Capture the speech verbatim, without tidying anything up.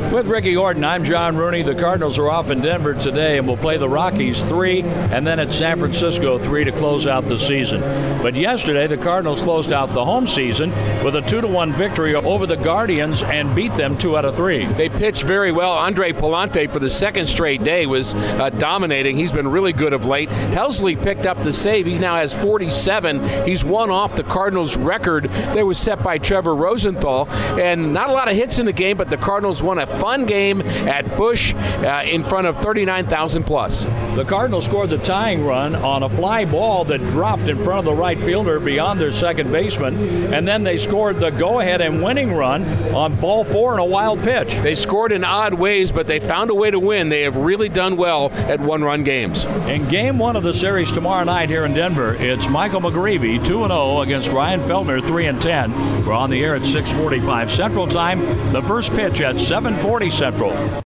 With Ricky Horton, I'm John Rooney. The Cardinals are off in Denver today and will play the Rockies three and then at San Francisco three to close out the season. But yesterday, the Cardinals closed out the home season with a two to one victory over the Guardians and beat them two out of three. They pitched very well. Andre Palante, for the second straight day, was uh, dominating. He's been really good of late. Helsley picked up the save. He now has forty-seven. He's one off the Cardinals' record that was set by Trevor Rosenthal. And not a lot of hits in the game, but the Cardinals won a fun game at Busch uh, in front of thirty-nine thousand plus. The Cardinals scored the tying run on a fly ball that dropped in front of the right fielder beyond their second baseman, and then they scored the go-ahead and winning run on ball four in a wild pitch. They scored in odd ways, but they found a way to win. They have really done well at one-run games. In game one of the series tomorrow night here in Denver, it's Michael McGreevy, two and oh, against Ryan Feltner, three and ten. We're on the air at six forty-five Central Time. The first pitch at seven forty Central.